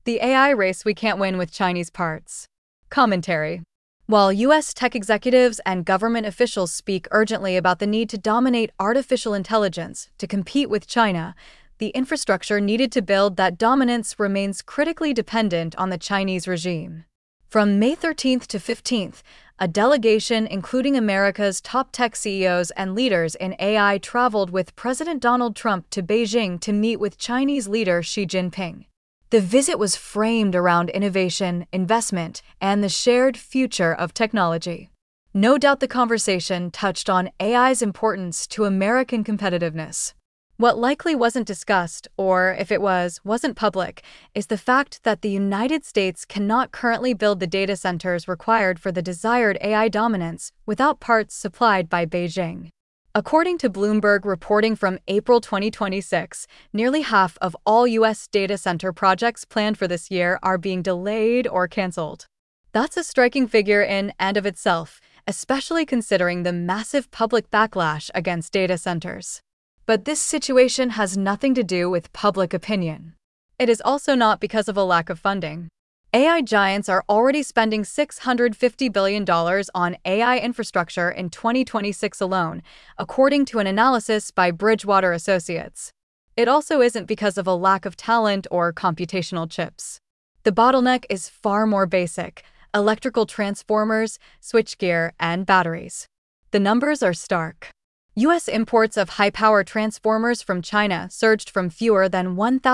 The AI race we can't win with Chinese parts. Commentary. While U.S. tech executives and government officials speak urgently about the need to dominate artificial intelligence to compete with China, the infrastructure needed to build that dominance remains critically dependent on the Chinese regime. From May 13th to 15th, a delegation including America's top tech CEOs and leaders in AI traveled with President Donald Trump to Beijing to meet with Chinese leader Xi Jinping. The visit was framed around innovation, investment, and the shared future of technology. No doubt the conversation touched on AI's importance to American competitiveness. What likely wasn't discussed, or if it wasn't public, is the fact that the United States cannot currently build the data centers required for the desired AI dominance without parts supplied by Beijing. According to Bloomberg reporting from April 2026, nearly half of all U.S. data center projects planned for this year are being delayed or canceled. That's a striking figure in and of itself, especially considering the massive public backlash against data centers. But this situation has nothing to do with public opinion. It is also not because of a lack of funding. AI giants are already spending $650 billion on AI infrastructure in 2026 alone, according to an analysis by Bridgewater Associates. It also isn't because of a lack of talent or computational chips. The bottleneck is far more basic: electrical transformers, switchgear, and batteries. The numbers are stark. U.S. imports of high-power transformers from China surged from fewer than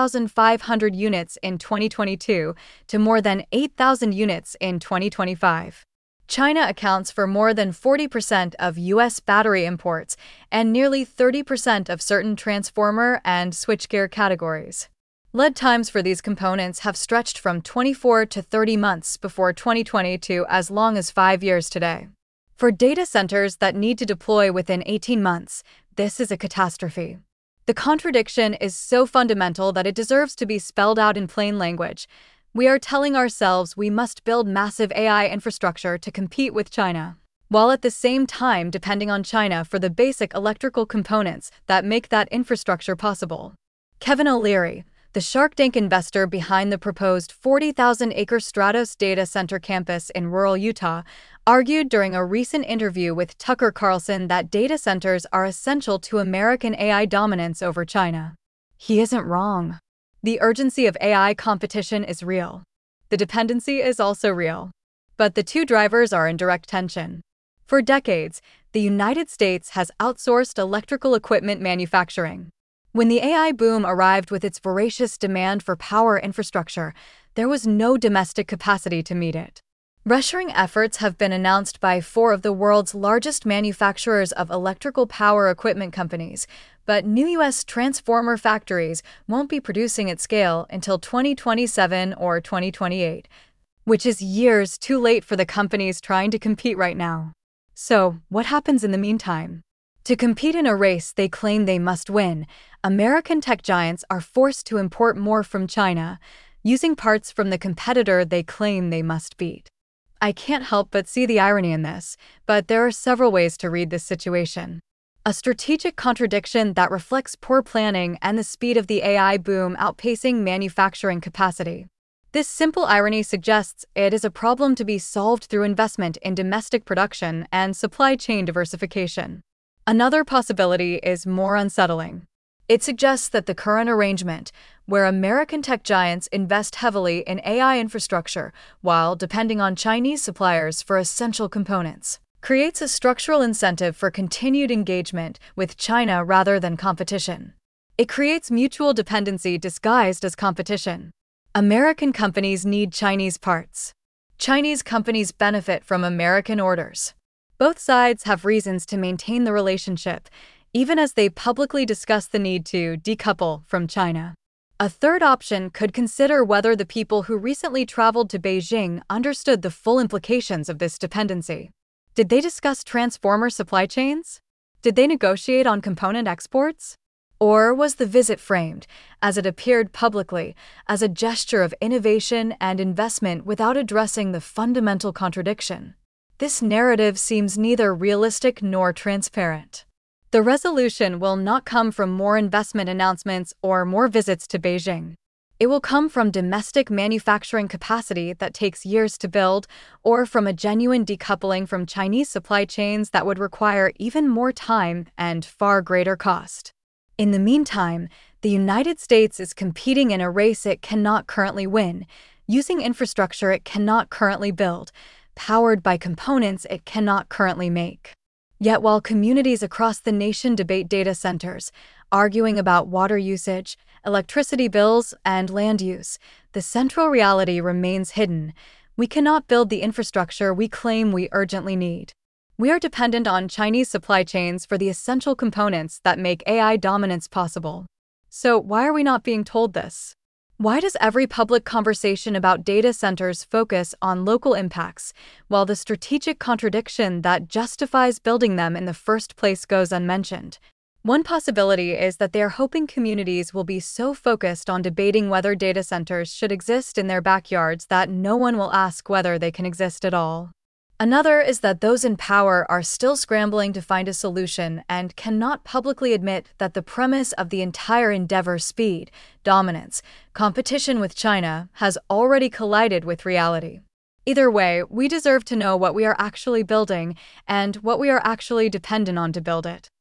1,500 units in 2022 to more than 8,000 units in 2025. China accounts for more than 40% of U.S. battery imports and nearly 30% of certain transformer and switchgear categories. Lead times for these components have stretched from 24 to 30 months before 2020 to as long as 5 years today. For data centers that need to deploy within 18 months, this is a catastrophe. The contradiction is so fundamental that it deserves to be spelled out in plain language. We are telling ourselves we must build massive AI infrastructure to compete with China, while at the same time depending on China for the basic electrical components that make that infrastructure possible. Kevin O'Leary, the Shark Tank investor behind the proposed 40,000-acre Stratos data center campus in rural Utah, argued during a recent interview with Tucker Carlson that data centers are essential to American AI dominance over China. He isn't wrong. The urgency of AI competition is real. The dependency is also real. But the two drivers are in direct tension. For decades, the United States has outsourced electrical equipment manufacturing. When the AI boom arrived with its voracious demand for power infrastructure, there was no domestic capacity to meet it. Reshoring efforts have been announced by 4 of the world's largest manufacturers of electrical power equipment companies, but new U.S. transformer factories won't be producing at scale until 2027 or 2028, which is years too late for the companies trying to compete right now. So, what happens in the meantime? To compete in a race they claim they must win, American tech giants are forced to import more from China, using parts from the competitor they claim they must beat. I can't help but see the irony in this, but there are several ways to read this situation. A strategic contradiction that reflects poor planning and the speed of the AI boom outpacing manufacturing capacity. This simple irony suggests it is a problem to be solved through investment in domestic production and supply chain diversification. Another possibility is more unsettling. It suggests that the current arrangement, where American tech giants invest heavily in AI infrastructure while depending on Chinese suppliers for essential components, creates a structural incentive for continued engagement with China rather than competition. It creates mutual dependency disguised as competition. American companies need Chinese parts. Chinese companies benefit from American orders. Both sides have reasons to maintain the relationship, even as they publicly discuss the need to decouple from China. A third option could consider whether the people who recently traveled to Beijing understood the full implications of this dependency. Did they discuss transformer supply chains? Did they negotiate on component exports? Or was the visit framed, as it appeared publicly, as a gesture of innovation and investment without addressing the fundamental contradiction? This narrative seems neither realistic nor transparent. The resolution will not come from more investment announcements or more visits to Beijing. It will come from domestic manufacturing capacity that takes years to build, or from a genuine decoupling from Chinese supply chains that would require even more time and far greater cost. In the meantime, the United States is competing in a race it cannot currently win, using infrastructure it cannot currently build, powered by components it cannot currently make. Yet while communities across the nation debate data centers, arguing about water usage, electricity bills, and land use, the central reality remains hidden. We cannot build the infrastructure we claim we urgently need. We are dependent on Chinese supply chains for the essential components that make AI dominance possible. So why are we not being told this? Why does every public conversation about data centers focus on local impacts, while the strategic contradiction that justifies building them in the first place goes unmentioned? One possibility is that they are hoping communities will be so focused on debating whether data centers should exist in their backyards that no one will ask whether they can exist at all. Another is that those in power are still scrambling to find a solution and cannot publicly admit that the premise of the entire endeavor, speed, dominance, competition with China, has already collided with reality. Either way, we deserve to know what we are actually building and what we are actually dependent on to build it.